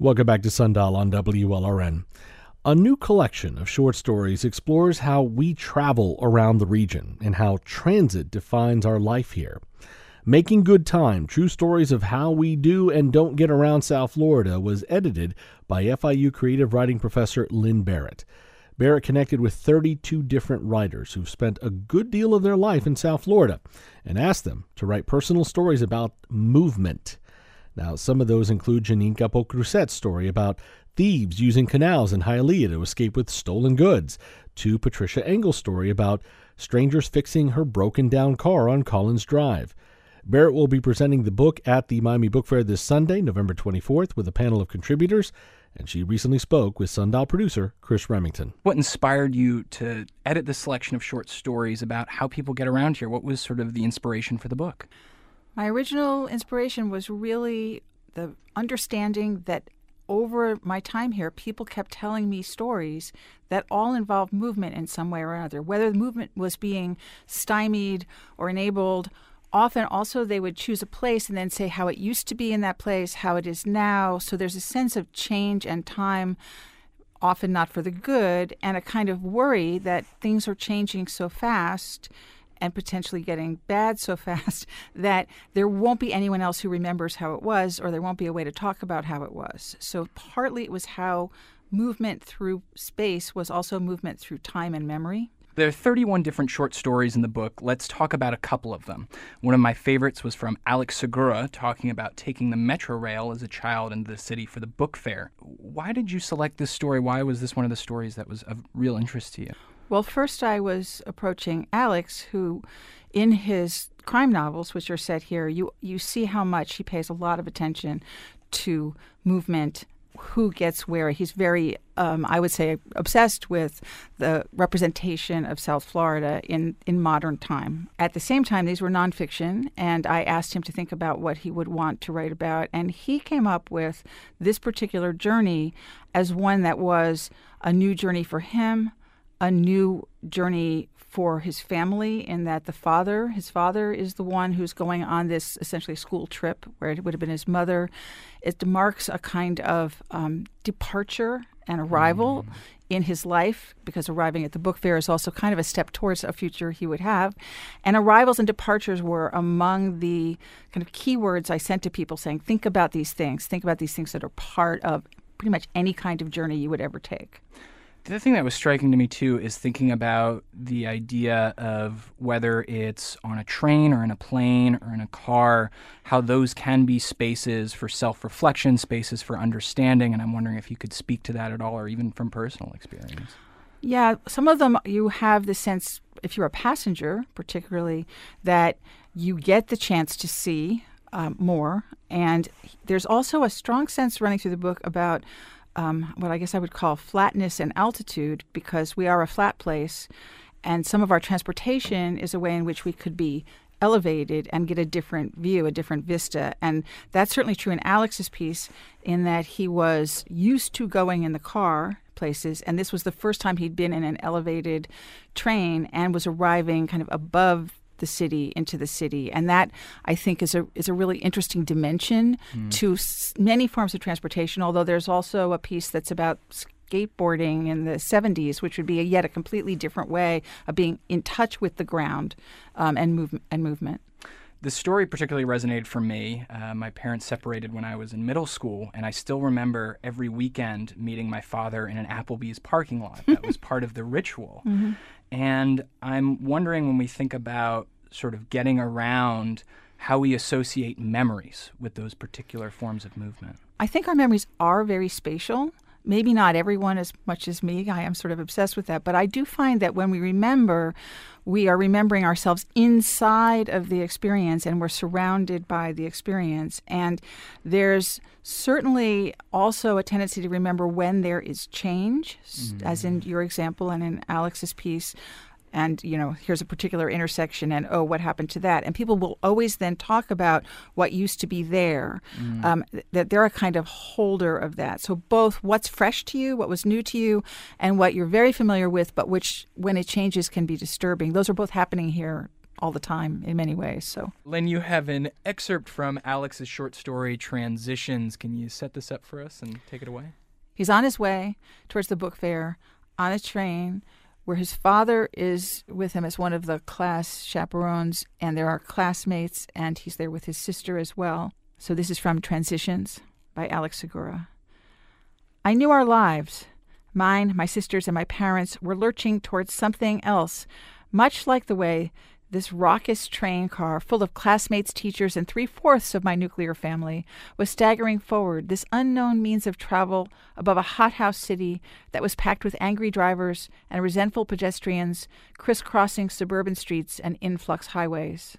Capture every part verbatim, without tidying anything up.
Welcome back to Sundial on W L R N. A new collection of short stories explores how we travel around the region and how transit defines our life here. Making Good Time, True Stories of How We Do and Don't Get Around South Florida was edited by F I U creative writing professor Lynn Barrett. Barrett connected with thirty-two different writers who've spent a good deal of their life in South Florida and asked them to write personal stories about movement. Now, some of those include Janine Capocruset's story about thieves using canals in Hialeah to escape with stolen goods, to Patricia Engel's story about strangers fixing her broken-down car on Collins Drive. Barrett will be presenting the book at the Miami Book Fair this Sunday, November twenty-fourth, with a panel of contributors, and she recently spoke with Sundial producer Chris Remington. What inspired you to edit this selection of short stories about how people get around here? What was sort of the inspiration for the book? My original inspiration was really the understanding that over my time here, people kept telling me stories that all involved movement in some way or another. Whether the movement was being stymied or enabled, often also they would choose a place and then say how it used to be in that place, how it is now. So there's a sense of change and time, often not for the good, and a kind of worry that things are changing so fast and potentially getting bad so fast that there won't be anyone else who remembers how it was, or there won't be a way to talk about how it was. So partly it was how movement through space was also movement through time and memory. There are thirty-one different short stories in the book. Let's talk about a couple of them. One of my favorites was from Alex Segura, talking about taking the Metro Rail as a child into the city for the book fair. Why did you select this story? Why was this one of the stories that was of real interest to you? Well, first I was approaching Alex, who in his crime novels, which are set here, you, you see how much he pays a lot of attention to movement, who gets where. He's very, um, I would say, obsessed with the representation of South Florida in, in modern time. At the same time, these were nonfiction, and I asked him to think about what he would want to write about, and he came up with this particular journey as one that was a new journey for him, a new journey for his family, in that the father, his father is the one who's going on this essentially school trip where it would have been his mother. It marks a kind of um, departure and arrival mm. in his life, because arriving at the book fair is also kind of a step towards a future he would have. And arrivals and departures were among the kind of keywords I sent to people, saying, think about these things. Think about these things that are part of pretty much any kind of journey you would ever take. The other thing that was striking to me, too, is thinking about the idea of whether it's on a train or in a plane or in a car, how those can be spaces for self-reflection, spaces for understanding. And I'm wondering if you could speak to that at all, or even from personal experience. Yeah, some of them you have the sense, if you're a passenger particularly, that you get the chance to see um, more. And there's also a strong sense running through the book about Um, what I guess I would call flatness and altitude, because we are a flat place, and some of our transportation is a way in which we could be elevated and get a different view, a different vista. And that's certainly true in Alex's piece, in that he was used to going in the car places, and this was the first time he'd been in an elevated train and was arriving kind of above the city, into the city. And that, I think, is a is a really interesting dimension mm. to s- many forms of transportation, although there's also a piece that's about skateboarding in the seventies, which would be a, yet a completely different way of being in touch with the ground um, and, move- and movement. The story particularly resonated for me. Uh, my parents separated when I was in middle school, and I still remember every weekend meeting my father in an Applebee's parking lot. That was part of the ritual. Mm-hmm. And I'm wondering, when we think about sort of getting around, how we associate memories with those particular forms of movement. I think our memories are very spatial. Maybe not everyone as much as me. I am sort of obsessed with that. But I do find that when we remember, we are remembering ourselves inside of the experience, and we're surrounded by the experience. And there's certainly also a tendency to remember when there is change, mm-hmm. as in your example and in Alex's piece. And, you know, here's a particular intersection, and, oh, what happened to that? And people will always then talk about what used to be there, mm. um, that they're a kind of holder of that. So both what's fresh to you, what was new to you, and what you're very familiar with, but which, when it changes, can be disturbing. Those are both happening here all the time in many ways. So, Lynn, you have an excerpt from Alex's short story, Transitions. Can you set this up for us and take it away? He's on his way towards the book fair on a train where his father is with him as one of the class chaperones, and there are classmates, and he's there with his sister as well. So this is from Transitions by Alex Segura. I knew our lives. Mine, my sister's, and my parents were lurching towards something else, much like the way this raucous train car full of classmates, teachers, and three-fourths of my nuclear family was staggering forward, this unknown means of travel above a hothouse city that was packed with angry drivers and resentful pedestrians crisscrossing suburban streets and influx highways.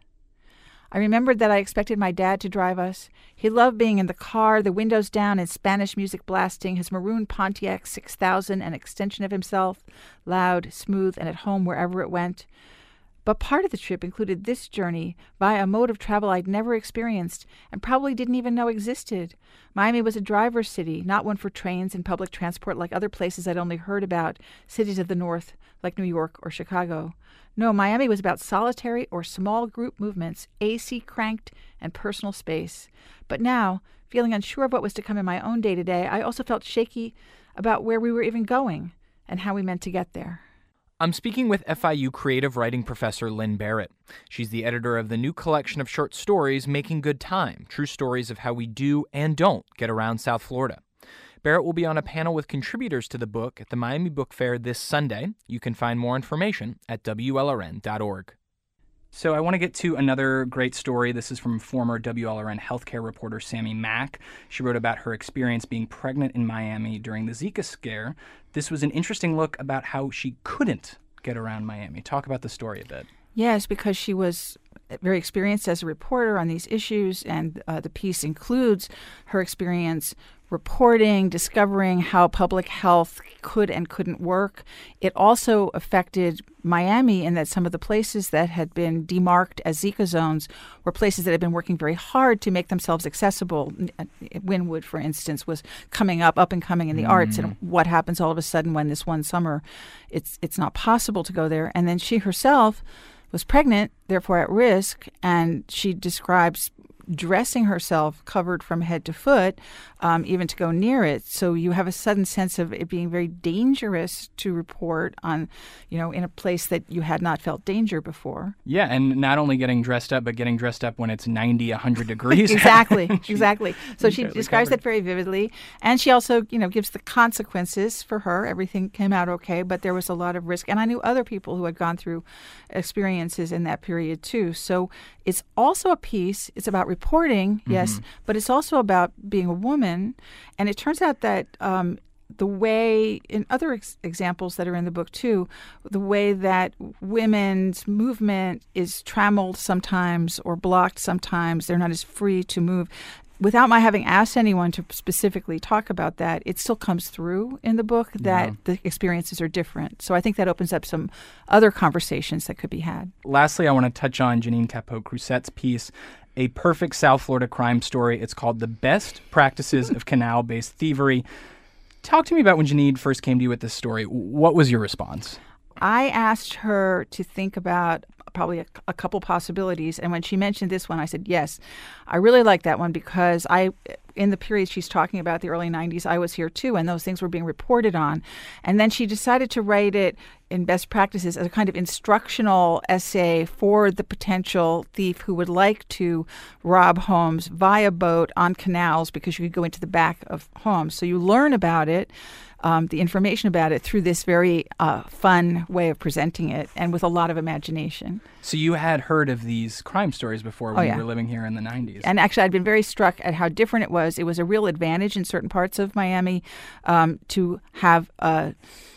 I remembered that I expected my dad to drive us. He loved being in the car, the windows down and Spanish music blasting, his maroon Pontiac six thousand, an extension of himself, loud, smooth, and at home wherever it went. But part of the trip included this journey via a mode of travel I'd never experienced and probably didn't even know existed. Miami was a driver's city, not one for trains and public transport like other places I'd only heard about, cities of the north like New York or Chicago. No, Miami was about solitary or small group movements, A C cranked, and personal space. But now, feeling unsure of what was to come in my own day-to-day, I also felt shaky about where we were even going and how we meant to get there. I'm speaking with F I U creative writing professor Lynn Barrett. She's the editor of the new collection of short stories, Making Good Time, true stories of how we do and don't get around South Florida. Barrett will be on a panel with contributors to the book at the Miami Book Fair this Sunday. You can find more information at W L R N dot org. So I want to get to another great story. This is from former W L R N healthcare reporter Sammy Mack. She wrote about her experience being pregnant in Miami during the Zika scare. This was an interesting look about how she couldn't get around Miami. Talk about the story a bit. Yes, because she was very experienced as a reporter on these issues, and uh, the piece includes her experience reporting, discovering how public health could and couldn't work. It also affected Miami in that some of the places that had been demarked as Zika zones were places that had been working very hard to make themselves accessible. Wynwood, for instance, was coming up, up and coming in the mm. arts. And what happens all of a sudden when this one summer it's it's not possible to go there? And then she herself was pregnant, therefore at risk, and she describes dressing herself covered from head to foot, um, even to go near it. So you have a sudden sense of it being very dangerous to report on, you know, in a place that you had not felt danger before. Yeah, and not only getting dressed up, but getting dressed up when it's ninety, one hundred degrees. Exactly, exactly. So she describes covered. that very vividly. And she also, you know, gives the consequences for her. Everything came out okay, but there was a lot of risk. And I knew other people who had gone through experiences in that period too. So it's also a piece, it's about reporting, yes, mm-hmm. but it's also about being a woman. And it turns out that um, the way, in other ex- examples that are in the book too, the way that women's movement is trammeled sometimes or blocked sometimes, they're not as free to move. Without my having asked anyone to specifically talk about that, it still comes through in the book that yeah. the experiences are different. So I think that opens up some other conversations that could be had. Lastly, I want to touch on Janine Capote-Crusette's piece, A Perfect South Florida Crime Story. It's called The Best Practices of Canal-Based Thievery. Talk to me about when Janine first came to you with this story. What was your response? I asked her to think about probably a, a couple possibilities. And when she mentioned this one, I said, yes, I really like that one because I, in the period she's talking about, the early nineties, I was here too, and those things were being reported on. And then she decided to write it in Best Practices as a kind of instructional essay for the potential thief who would like to rob homes via boat on canals, because you could go into the back of homes. So you learn about it, um, the information about it, through this very uh, fun way of presenting it and with a lot of imagination. So you had heard of these crime stories before when oh, yeah. you were living here in the nineties. And actually, I'd been very struck at how different it was. It was a real advantage in certain parts of Miami um, to have uh,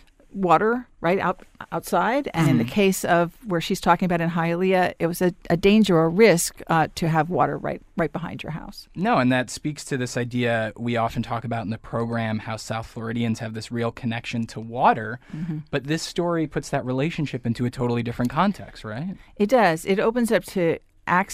water right out outside. And in the case of where she's talking about in Hialeah, it was a, a danger or a risk uh, to have water right right behind your house. No, and that speaks to this idea we often talk about in the program, how South Floridians have this real connection to water. Mm-hmm. But this story puts that relationship into a totally different context, right? It does. It opens up to access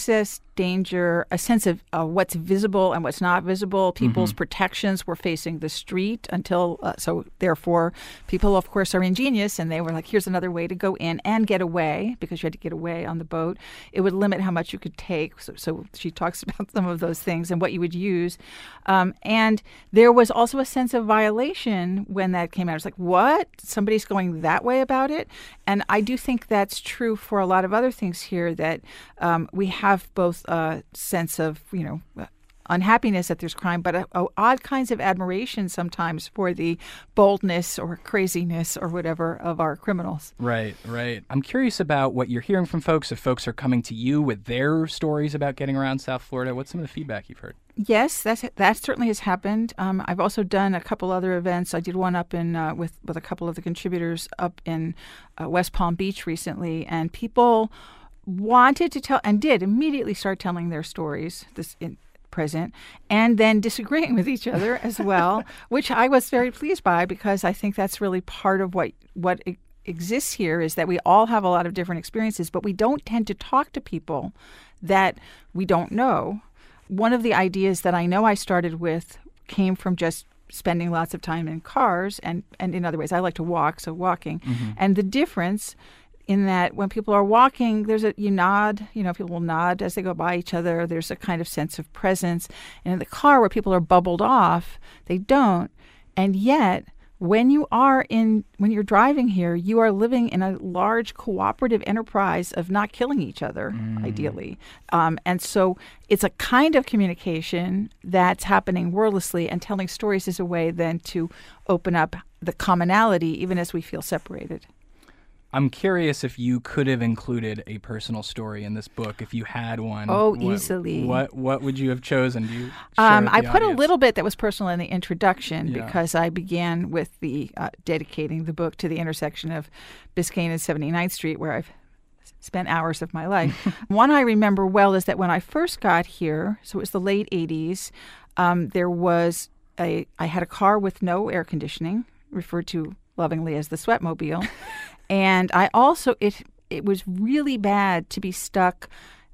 danger, a sense of uh, what's visible and what's not visible. People's mm-hmm. protections were facing the street until, uh, so therefore, people, of course, are ingenious, and they were like, here's another way to go in and get away, because you had to get away on the boat. It would limit how much you could take. So, so she talks about some of those things and what you would use. Um, and there was also a sense of violation when that came out. It's like, what? Somebody's going that way about it? And I do think that's true for a lot of other things here, that um, we have both a sense of, you know, unhappiness that there's crime, but a, a odd kinds of admiration sometimes for the boldness or craziness or whatever of our criminals. Right, right. I'm curious about what you're hearing from folks. If folks are coming to you with their stories about getting around South Florida, what's some of the feedback you've heard? Yes, that's that certainly has happened. Um, I've also done a couple other events. I did one up in uh, with with a couple of the contributors up in uh, West Palm Beach recently, and people wanted to tell and did immediately start telling their stories this in present, and then disagreeing with each other as well, which I was very pleased by, because I think that's really part of what what it exists here, is that we all have a lot of different experiences, but we don't tend to talk to people that we don't know. One of the ideas that I know I started with came from just spending lots of time in cars, and, and in other ways, I like to walk, so walking. Mm-hmm. And the difference in that when people are walking, there's a, you nod, you know, people will nod as they go by each other. There's a kind of sense of presence. And in the car, where people are bubbled off, they don't. And yet, when you are in, when you're driving here, you are living in a large cooperative enterprise of not killing each other, mm. ideally. Um, and so it's a kind of communication that's happening wordlessly, and telling stories is a way then to open up the commonality, even as we feel separated. I'm curious if you could have included a personal story in this book, if you had one. Oh, what, easily. What What would you have chosen? Do you um, I put audience? a little bit that was personal in the introduction, yeah. because I began with the uh, dedicating the book to the intersection of Biscayne and seventy-ninth Street, where I've spent hours of my life. One I remember well is that when I first got here, so it was the late eighties, um, there was a, I had a car with no air conditioning, referred to lovingly as the Sweatmobile. And I also, it it was really bad to be stuck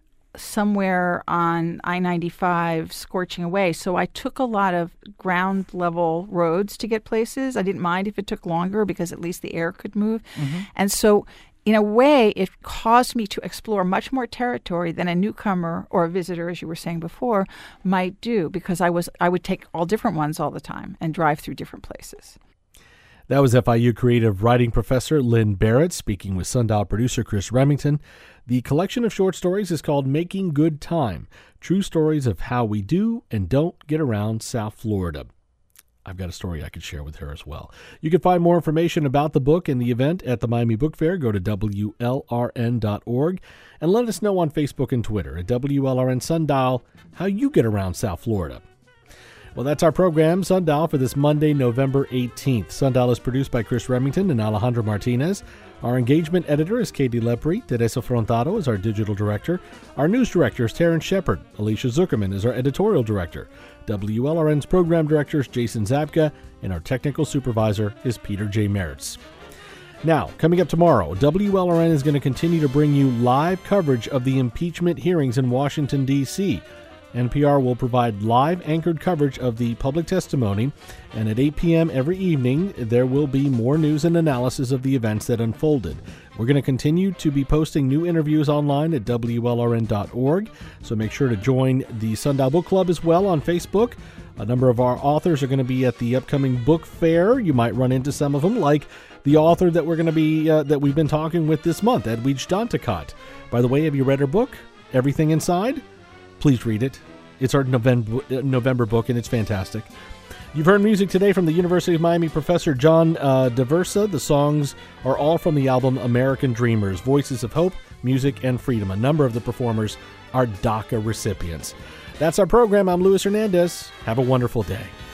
somewhere on I ninety-five scorching away. So I took a lot of ground level roads to get places. I didn't mind if it took longer, because at least the air could move. Mm-hmm. And so in a way, it caused me to explore much more territory than a newcomer or a visitor, as you were saying before, might do, because I was I would take all different ones all the time and drive through different places. That was F I U creative writing professor Lynn Barrett speaking with Sundial producer Chris Remington. The collection of short stories is called Making Good Time, True Stories of How We Do and Don't Get Around South Florida. I've got a story I could share with her as well. You can find more information about the book and the event at the Miami Book Fair. Go to W L R N dot org and let us know on Facebook and Twitter at W L R N Sundial how you get around South Florida. Well, that's our program, Sundial, for this Monday, November eighteenth. Sundial is produced by Chris Remington and Alejandro Martinez. Our engagement editor is Katie Lepre. Teresa Frontado is our digital director. Our news director is Terrence Shepard. Alicia Zuckerman is our editorial director. W L R N's program director is Jason Zabka, and our technical supervisor is Peter J. Meritz. Now, coming up tomorrow, W L R N is going to continue to bring you live coverage of the impeachment hearings in Washington, D C N P R will provide live anchored coverage of the public testimony, and at eight p.m. every evening, there will be more news and analysis of the events that unfolded. We're going to continue to be posting new interviews online at W L R N dot org, so make sure to join the Sundial Book Club as well on Facebook. A number of our authors are going to be at the upcoming book fair. You might run into some of them, like the author that we're going to be uh, that we've been talking with this month, Edwidge Danticat. By the way, have you read her book, Everything Inside? Please read it. It's our November, November book, and it's fantastic. You've heard music today from the University of Miami professor John uh, Daversa. The songs are all from the album American Dreamers, Voices of Hope, Music, and Freedom. A number of the performers are DACA recipients. That's our program. I'm Luis Hernandez. Have a wonderful day.